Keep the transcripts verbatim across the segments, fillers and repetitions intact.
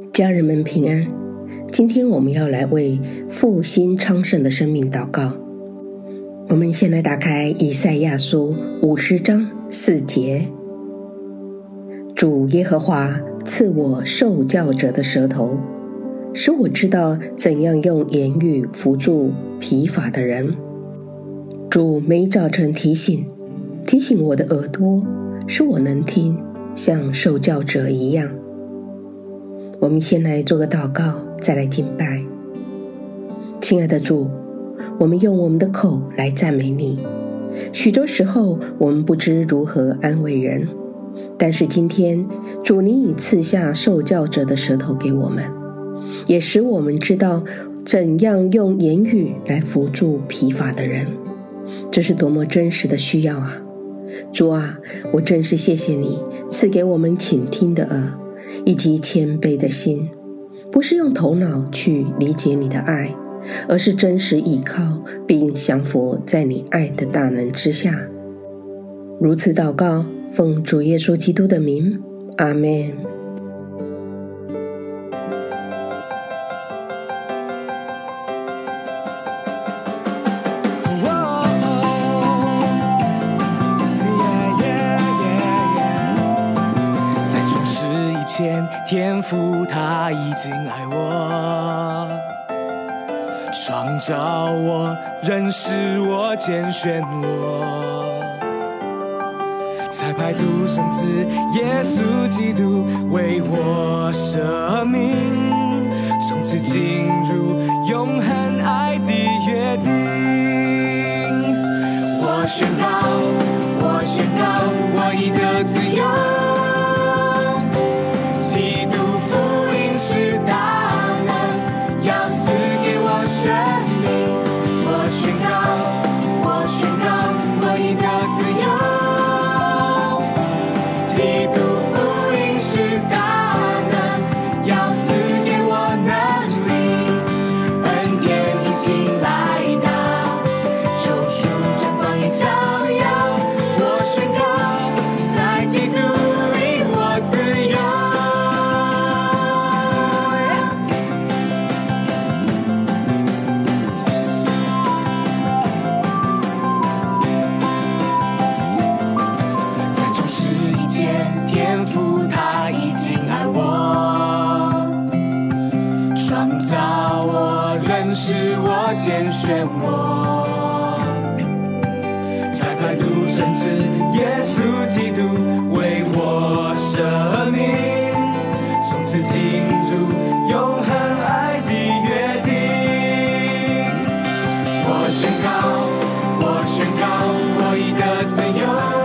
家人们平安。今天我们要来为复兴昌盛的生命祷告。我们先来打开以赛亚书五十章四节。主耶和华赐我受教者的舌头，使我知道怎样用言语扶助疲乏的人。主每早晨提醒提醒我的耳朵，使我能听，像受教者一样。我们先来做个祷告，再来敬拜。亲爱的主，我们用我们的口来赞美你。许多时候我们不知如何安慰人，但是今天主你已赐下受教者的舌头给我们，也使我们知道怎样用言语来扶助疲乏的人。这是多么真实的需要啊！主啊，我真是谢谢你赐给我们倾听的耳以及谦卑的心，不是用头脑去理解你的爱，而是真实依靠并降服在你爱的大能之下。如此祷告，奉主耶稣基督的名，阿们。 天父他已经爱我，创造我，认识我，拣选我，才派独生子耶稣基督为我舍命，从此进入永恒爱的约定。我宣告，我宣告，我已得自由。是我拣选我，才派独生子耶稣基督为我舍命，从此进入永恒爱的约定。我宣告，我宣告，我已得自由。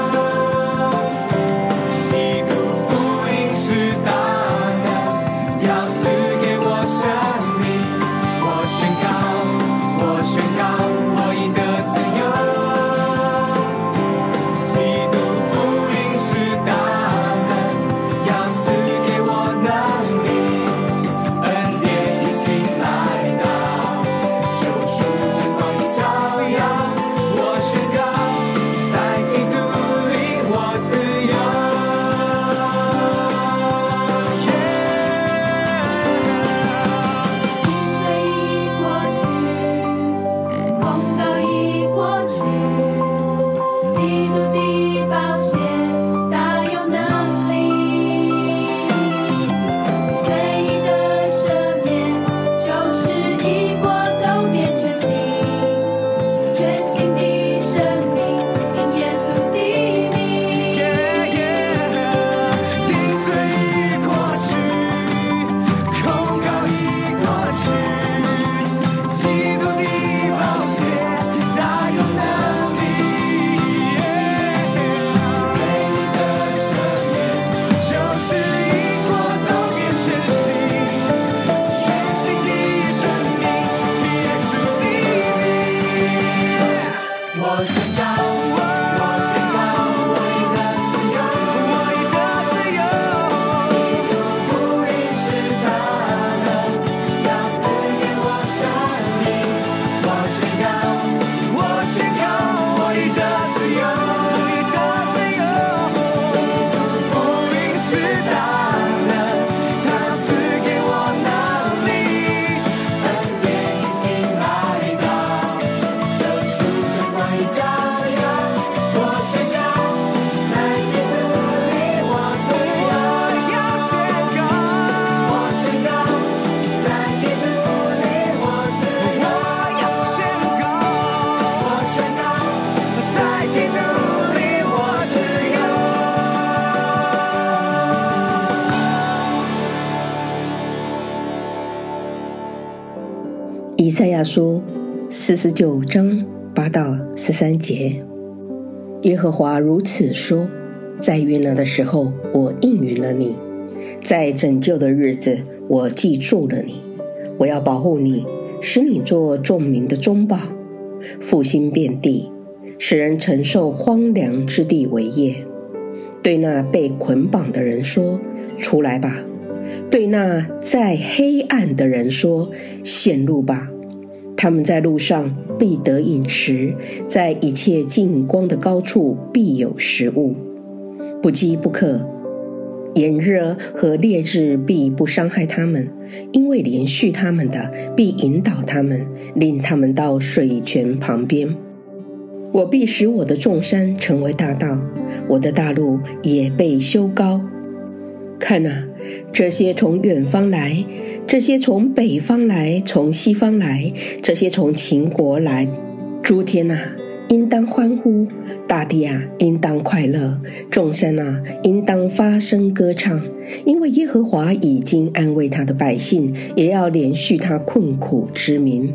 赛亚书四十九章八到十三节，耶和华如此说：在悦纳的时候，我应允了你；在拯救的日子，我记住了你。我要保护你，使你做众民的中保，复兴遍地，使人承受荒凉之地为业。对那被捆绑的人说：出来吧；对那在黑暗的人说：显露吧。他们在路上必得饮食，在一切近光的高处必有食物，不饥不渴，炎热和烈日必不伤害他们，因为连续他们的必引导他们，领他们到水泉旁边。我必使我的众山成为大道，我的大路也被修高。看啊，这些从远方来，这些从北方来，从西方来，这些从秦国来。诸天啊，应当欢呼；大地啊，应当快乐；众山啊，应当发声歌唱。因为耶和华已经安慰他的百姓，也要连续他困苦之民。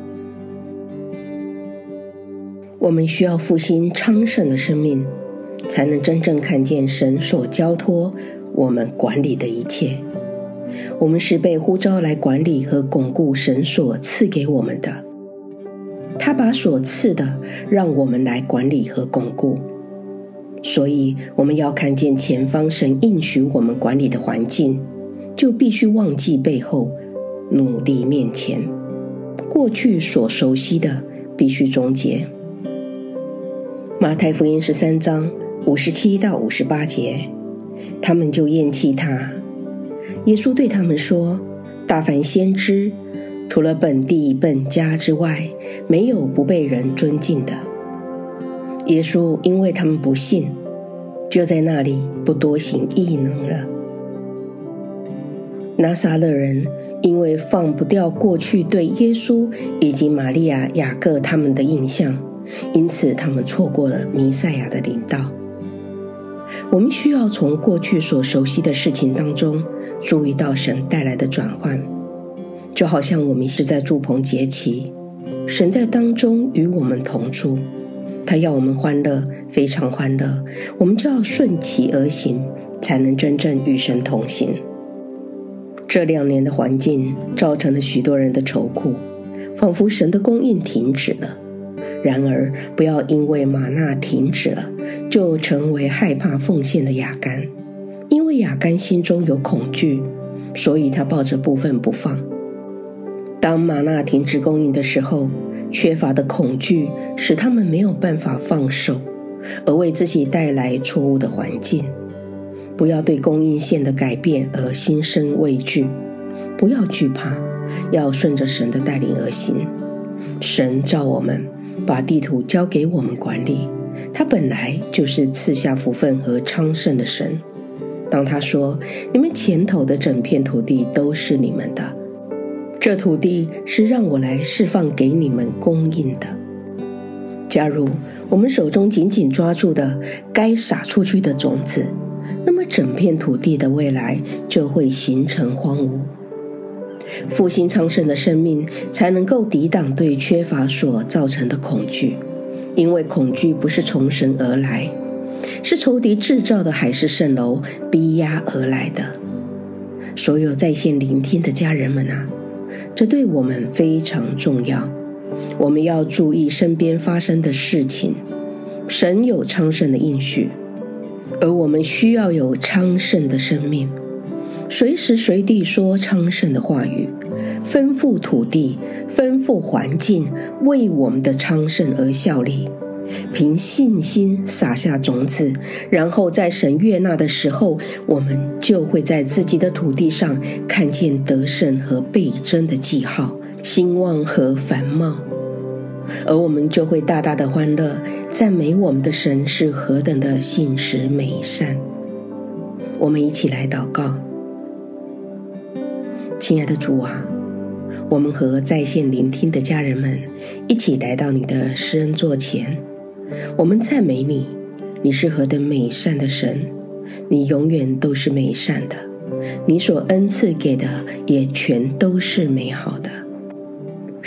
我们需要复兴昌盛的生命，才能真正看见神所交托我们管理的一切。我们是被呼召来管理和巩固神所赐给我们的，他把所赐的让我们来管理和巩固。所以我们要看见前方神应许我们管理的环境，就必须忘记背后，努力面前。过去所熟悉的必须终结。马太福音十三章五十七到五十八节，他们就厌弃他。耶稣对他们说：大凡先知，除了本地本家之外，没有不被人尊敬的。耶稣因为他们不信，就在那里不多行异能了。拿撒勒人因为放不掉过去对耶稣以及玛利亚、雅各他们的印象，因此他们错过了弥赛亚的领导。我们需要从过去所熟悉的事情当中注意到神带来的转换，就好像我们是在住棚节期，神在当中与我们同住，他要我们欢乐，非常欢乐，我们就要顺其而行，才能真正与神同行。这两年的环境造成了许多人的愁苦，仿佛神的供应停止了。然而不要因为玛纳停止了，就成为害怕奉献的亚干。因为亚干心中有恐惧，所以他抱着部分不放。当玛纳停止供应的时候，缺乏的恐惧使他们没有办法放手，而为自己带来错误的环境。不要对供应线的改变而心生畏惧，不要惧怕，要顺着神的带领而行。神召我们把地图交给我们管理，他本来就是赐下福分和昌盛的神。当他说，你们前头的整片土地都是你们的，这土地是让我来释放给你们供应的。假如我们手中紧紧抓住的该撒出去的种子，那么整片土地的未来就会形成荒芜。复兴昌盛的生命才能够抵挡对缺乏所造成的恐惧，因为恐惧不是从神而来，是仇敌制造的海市蜃楼逼压而来的。所有在线聆听的家人们啊，这对我们非常重要。我们要注意身边发生的事情，神有昌盛的应许，而我们需要有昌盛的生命，随时随地说昌盛的话语，吩咐土地，吩咐环境为我们的昌盛而效力。凭信心撒下种子，然后在神悦纳的时候，我们就会在自己的土地上看见得胜和倍增的记号，兴旺和繁茂，而我们就会大大的欢乐，赞美我们的神是何等的信实美善。我们一起来祷告。亲爱的主啊，我们和在线聆听的家人们一起来到你的施恩座前，我们赞美你，你是何等美善的神，你永远都是美善的，你所恩赐给的也全都是美好的。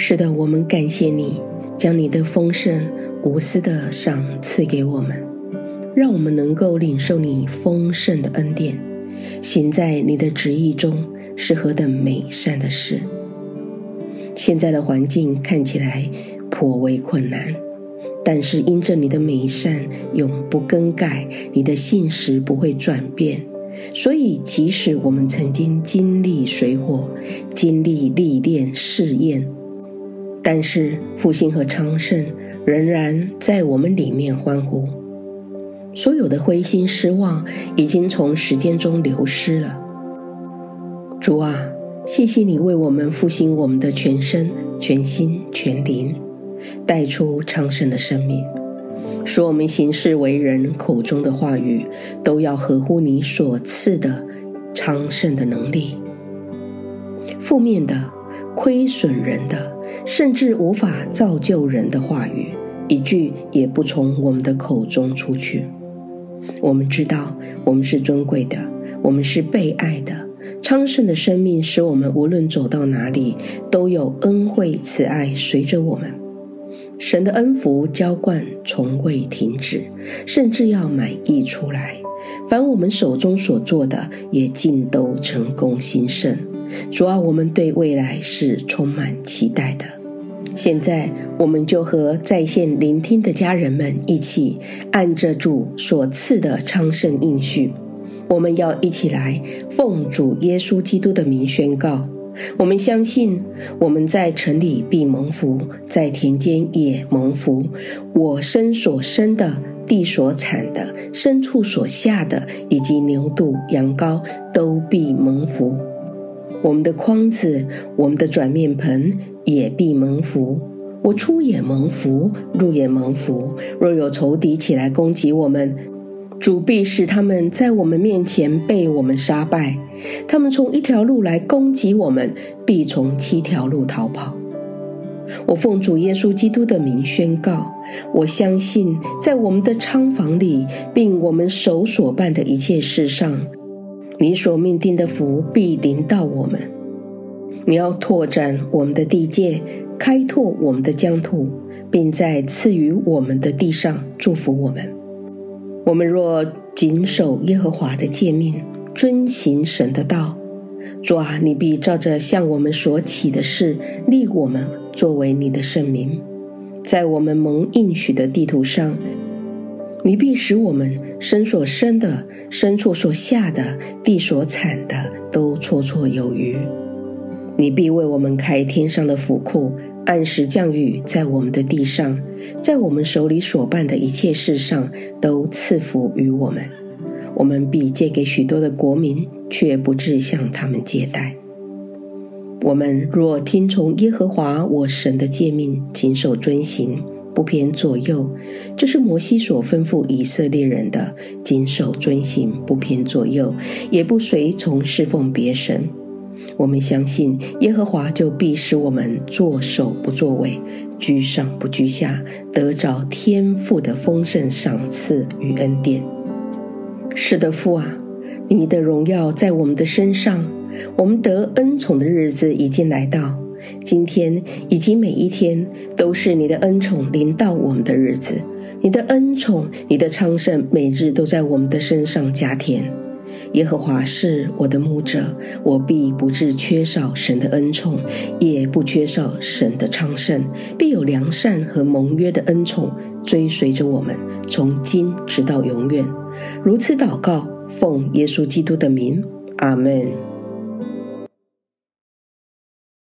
是的，我们感谢你，将你的丰盛无私的赏赐给我们，让我们能够领受你丰盛的恩典，行在你的旨意中是何等美善的事。现在的环境看起来颇为困难，但是因着你的美善永不更改，你的信实不会转变，所以即使我们曾经经历水火，经历历练试验，但是复兴和昌盛仍然在我们里面欢呼。所有的灰心失望已经从时间中流失了。主啊，谢谢你为我们复兴我们的全身、全心、全灵，带出昌盛的生命，使我们行事为人口中的话语都要合乎你所赐的昌盛的能力。负面的、亏损人的，甚至无法造就人的话语，一句也不从我们的口中出去。我们知道我们是尊贵的，我们是被爱的，昌盛的生命使我们无论走到哪里都有恩惠慈爱随着我们。神的恩福浇灌从未停止，甚至要满溢出来，凡我们手中所做的也尽都成功兴盛。主啊，我们对未来是充满期待的。现在我们就和在线聆听的家人们一起按着主所赐的昌盛应许，我们要一起来奉主耶稣基督的名宣告，我们相信我们在城里必蒙福，在田间也蒙福，我生所生的，地所产的，牲畜所下的，以及牛犊羊羔都必蒙福。我们的筐子，我们的转面盆也必蒙福，我出也蒙福，入也蒙福。若有仇敌起来攻击我们，主必使他们在我们面前被我们杀败。他们从一条路来攻击我们，必从七条路逃跑。我奉主耶稣基督的名宣告，我相信在我们的仓房里，并我们手所办的一切事上，你所命定的福必临到我们。你要拓展我们的地界，开拓我们的疆土，并在赐予我们的地上祝福我们。我们若谨守耶和华的诫命，遵行神的道，主啊，你必照着向我们所起的事，立我们作为你的圣民。在我们蒙应许的地图上，你必使我们生所生的，牲畜所下的，地所产的，都绰绰有余。你必为我们开天上的府库，按时降雨在我们的地上，在我们手里所办的一切事上都赐福于我们。我们必借给许多的国民，却不致向他们借贷。我们若听从耶和华我神的诫命，谨守遵行，不偏左右，就是摩西所吩咐以色列人的，谨守遵行，不偏左右，也不随从侍奉别神。我们相信耶和华就必使我们作首不作尾，居上不居下，得着天父的丰盛赏赐与恩典。是的，父啊，你的荣耀在我们的身上，我们得恩宠的日子已经来到。今天以及每一天都是你的恩宠临到我们的日子，你的恩宠，你的昌盛每日都在我们的身上加添。耶和华是我的牧者，我必不致缺少神的恩宠，也不缺少神的昌盛，必有良善和盟约的恩宠追随着我们，从今直到永远。如此祷告，奉耶稣基督的名，阿们。